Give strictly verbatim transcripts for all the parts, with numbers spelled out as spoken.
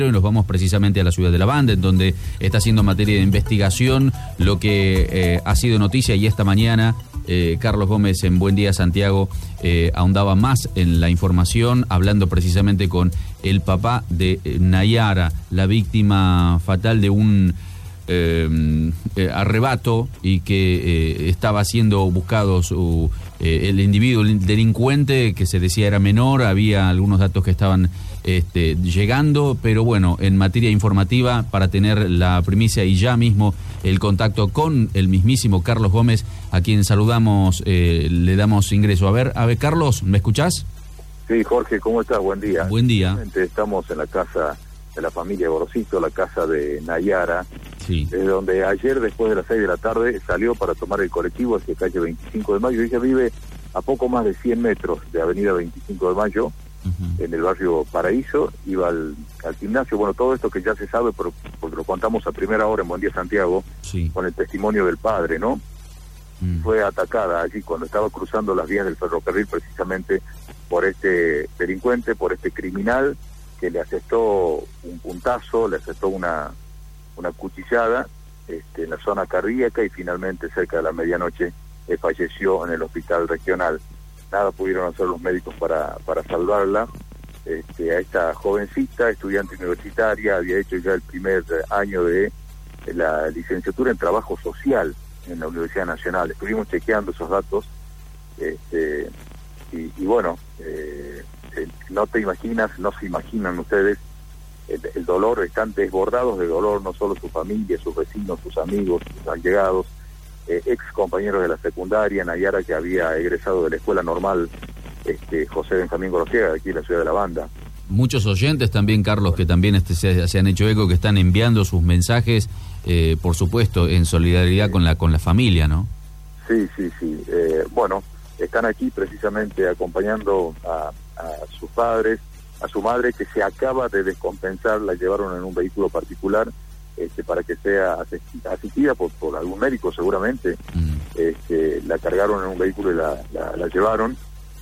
Y nos vamos precisamente a la ciudad de La Banda, en donde está haciendo materia de investigación lo que eh, ha sido noticia, y esta mañana eh, Carlos Gómez en Buen Día Santiago eh, ahondaba más en la información, hablando precisamente con el papá de eh, Nayara, la víctima fatal de un eh, eh, arrebato, y que eh, estaba siendo buscado su, eh, el individuo, el delincuente, que se decía era menor. Había algunos datos que estaban Este, llegando, pero bueno, en materia informativa, para tener la primicia y ya mismo el contacto con el mismísimo Carlos Gómez, a quien saludamos, eh, le damos ingreso. A ver, a ver, Carlos, ¿me escuchás? Sí, Jorge, ¿cómo estás? Buen día. Buen día. Estamos en la casa de la familia Gorosito, la casa de Nayara, sí, desde donde ayer, después de las seis de la tarde, salió para tomar el colectivo hacia calle veinticinco de mayo. Ella vive a poco más de cien metros de avenida veinticinco de mayo, Uh-huh. en el barrio Paraíso. Iba al, al gimnasio. Bueno, todo esto que ya se sabe, pero, porque lo contamos a primera hora en Buen Día Santiago, sí, con el testimonio del padre, ¿no? Mm. Fue atacada allí cuando estaba cruzando las vías del ferrocarril, precisamente por este delincuente, por este criminal, que le asestó un puntazo, le asestó una, una cuchillada este, en la zona cardíaca, y finalmente cerca de la medianoche eh, falleció en el hospital regional. Nada pudieron hacer los médicos para, para salvarla. Este, a esta jovencita, estudiante universitaria, había hecho ya el primer año de la licenciatura en Trabajo Social en la Universidad Nacional. Estuvimos chequeando esos datos, este, y, y bueno, eh, no te imaginas, no se imaginan ustedes el, el dolor. Están desbordados de dolor, no solo su familia, sus vecinos, sus amigos, sus allegados, Eh, ex compañeros de la secundaria. Nayara, que había egresado de la escuela normal este, José Benjamín Gorosiega, de aquí en la ciudad de La Banda. Muchos oyentes también, Carlos, que también este, se, se han hecho eco, que están enviando sus mensajes, eh, por supuesto, en solidaridad sí. con la con la familia, ¿no? Sí, sí, sí. Eh, bueno, están aquí precisamente acompañando a, a sus padres, a su madre, que se acaba de descompensar. La llevaron en un vehículo particular, Este, para que sea asistida por, por algún médico seguramente. Mm. Este, la cargaron en un vehículo y la, la, la llevaron.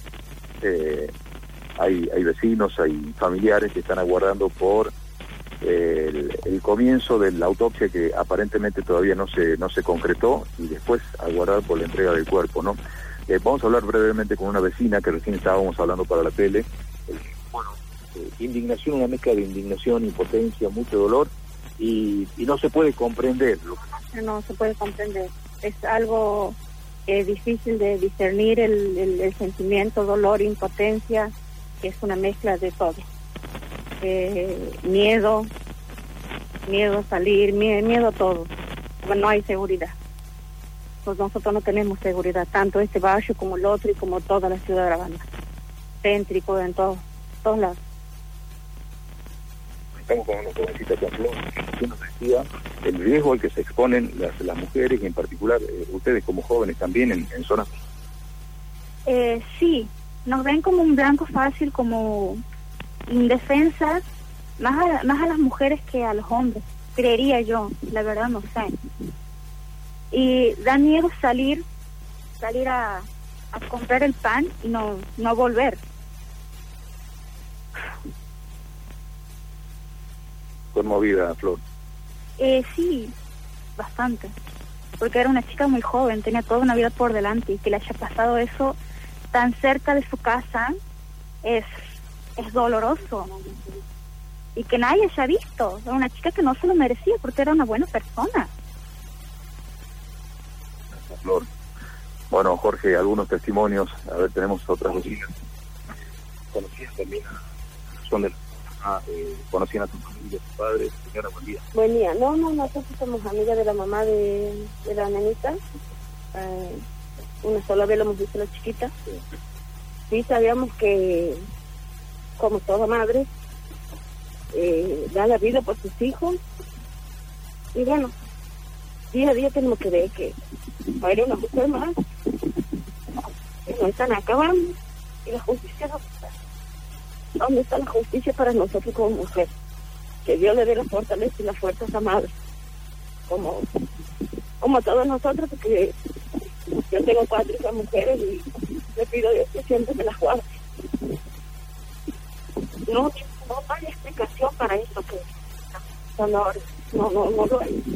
Eh, hay, hay vecinos, hay familiares que están aguardando por eh, el, el comienzo de la autopsia, que aparentemente todavía no se no se concretó, y después aguardar por la entrega del cuerpo, ¿no? Eh, vamos a hablar brevemente con una vecina que recién estábamos hablando para la tele. Eh, bueno, eh, indignación, una mezcla de indignación, impotencia, mucho dolor. Y, y no se puede comprender. No se puede comprender. Es algo eh, difícil de discernir, el, el, el sentimiento, dolor, impotencia, que es una mezcla de todo. Eh, miedo, miedo a salir, miedo, miedo a todo. Bueno, no hay seguridad. Pues nosotros no tenemos seguridad, tanto este barrio como el otro y como toda la ciudad de La Banda. Céntrico, en todo, todos lados. Estamos con una jovencita con Flor, que nos decía el riesgo al que se exponen las, las mujeres, y en particular eh, ustedes como jóvenes también en, en zonas. Eh, sí, nos ven como un blanco fácil, como indefensas, más a, más a las mujeres que a los hombres, creería yo, la verdad no sé. Y da miedo salir, salir a, a comprar el pan y no, no volver. Conmovida, Flor. Eh, sí, bastante, porque era una chica muy joven, tenía toda una vida por delante, y que le haya pasado eso tan cerca de su casa es es doloroso, y que nadie haya visto. Era una chica que no se lo merecía, porque era una buena persona. Flor. Bueno, Jorge, algunos testimonios. A ver, tenemos otras vecinas conocidas también, son de Ah, eh, conocían a tu familia, tus padres. Señora, buen día. Buen día. No, no, nosotros somos amigas de la mamá de, de la nenita. Eh, una sola vez lo hemos visto, la chiquita. Sí. Sí, sabíamos que, como toda madre, eh, da la vida por sus hijos. Y bueno, día a día tenemos que ver que va a haber una mujer más, que nos están acabando, y la justicia no está. ¿Dónde está la justicia para nosotros como mujer? Que Dios le dé la fortaleza y la fuerza a esa madre, como, como a todos nosotros, porque yo tengo cuatro hijas mujeres y le pido a Dios que siempre me las guarde. No no hay explicación para esto que no, no, no, no lo hay.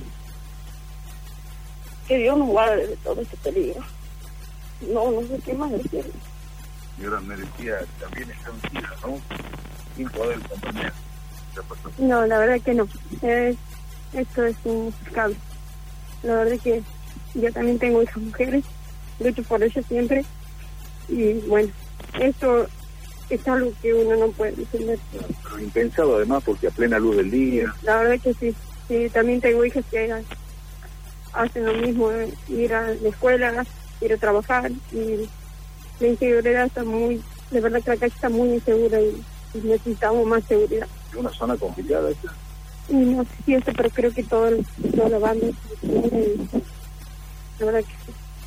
Que Dios nos guarde de todo ese peligro. No, no sé qué más decir. Señora, me decía, también está en vida, ¿no? Sin poder comprender. No, la verdad que no. Es, esto es inexplicable. La verdad que yo también tengo hijas mujeres, lucho por ellas siempre. Y bueno, esto es algo que uno no puede defender. Pero impensado además, porque a plena luz del día. La verdad que sí. Sí, también tengo hijas que hacen lo mismo, eh, ir a la escuela, ir a trabajar, y la inseguridad está muy, de verdad que la calle está muy insegura y, y necesitamos más seguridad. ¿Es una zona complicada esta? Y no sé si eso, pero creo que todo el, toda la banda es insegura y la verdad que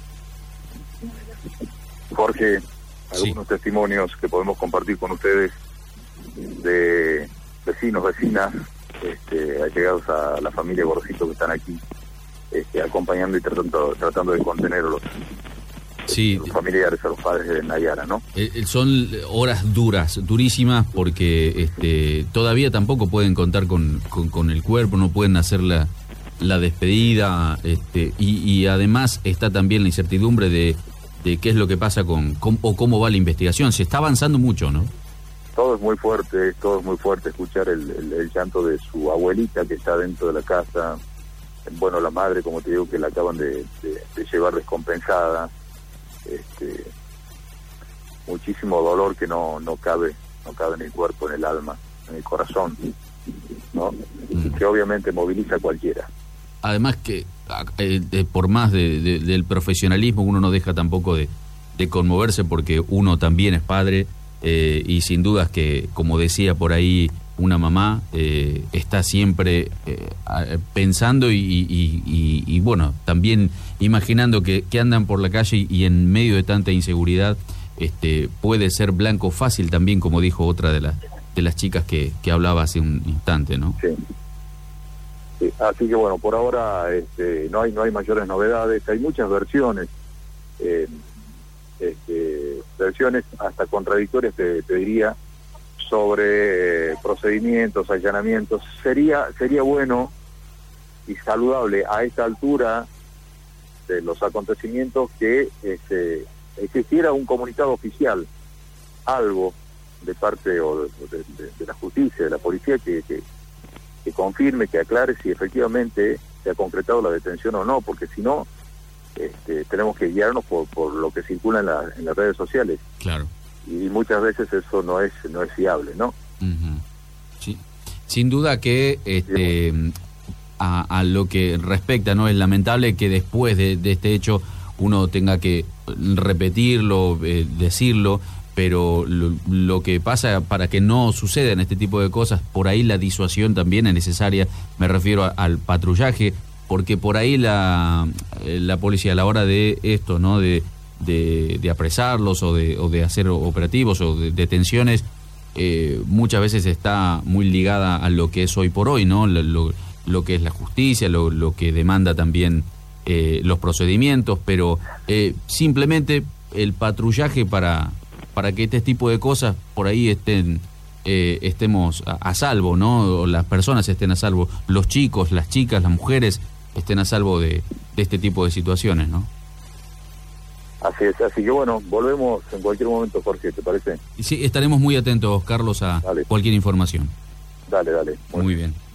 sí. Jorge, algunos sí. testimonios que podemos compartir con ustedes de vecinos, vecinas, este, allegados a la familia Gorosito que están aquí, este, acompañando y tratando, tratando de contener a los, sí. los familiares, a los padres de Nayara, ¿no? Eh, son horas duras, durísimas, porque este, todavía tampoco pueden contar con, con, con el cuerpo, no pueden hacer la, la despedida, este, y, y además está también la incertidumbre de, de qué es lo que pasa con, con o cómo va la investigación. Se está avanzando mucho, ¿no? Todo es muy fuerte, todo es muy fuerte escuchar el, el, el llanto de su abuelita que está dentro de la casa. Bueno, la madre, como te digo, que la acaban de, de, de llevar descompensada. Este, muchísimo dolor que no, no cabe, no cabe en el cuerpo, en el alma, en el corazón, ¿no? Y que obviamente moviliza a cualquiera. Además que eh, de, por más de, de, del profesionalismo, uno no deja tampoco de, de conmoverse, porque uno también es padre. Eh, y sin dudas que, como decía por ahí una mamá, eh, está siempre eh, pensando y, y, y, y bueno, también imaginando que, que andan por la calle y, y en medio de tanta inseguridad este, puede ser blanco fácil también, como dijo otra de, la, de las chicas que, que hablaba hace un instante, ¿no? Sí. Sí. Así que bueno, por ahora este, no hay no hay mayores novedades, hay muchas versiones. Eh, Este, versiones hasta contradictorias, te, te diría, sobre eh, procedimientos, allanamientos. Sería sería bueno y saludable a esta altura de los acontecimientos que este, existiera un comunicado oficial, algo de parte o de, de, de, de la justicia, de la policía, que, que, que confirme, que aclare si efectivamente se ha concretado la detención o no, porque si no, Este, tenemos que guiarnos por, por lo que circula en, la, en las redes sociales. Claro. Y muchas veces eso no es no es fiable, ¿no? Uh-huh. Sí. Sin duda que este, a, a lo que respecta, ¿no? Es lamentable que después de, de este hecho uno tenga que repetirlo, eh, decirlo, pero lo, lo que pasa para que no sucedan este tipo de cosas, por ahí la disuasión también es necesaria. Me refiero a, al patrullaje, porque por ahí la, la policía a la hora de esto, ¿no? De, de, de apresarlos o de, o de hacer operativos o de detenciones, eh, muchas veces está muy ligada a lo que es hoy por hoy, ¿no? Lo, lo, lo que es la justicia, lo, lo que demanda también eh, los procedimientos, pero eh, simplemente el patrullaje para, para que este tipo de cosas por ahí estén... Eh, estemos a, a salvo, ¿no? O las personas estén a salvo, los chicos, las chicas, las mujeres estén a salvo de, de este tipo de situaciones, ¿no? Así es, así que bueno, volvemos en cualquier momento, Jorge, ¿te parece? Sí, estaremos muy atentos, Carlos, a dale. Cualquier información. Dale, dale. Muy, muy bien.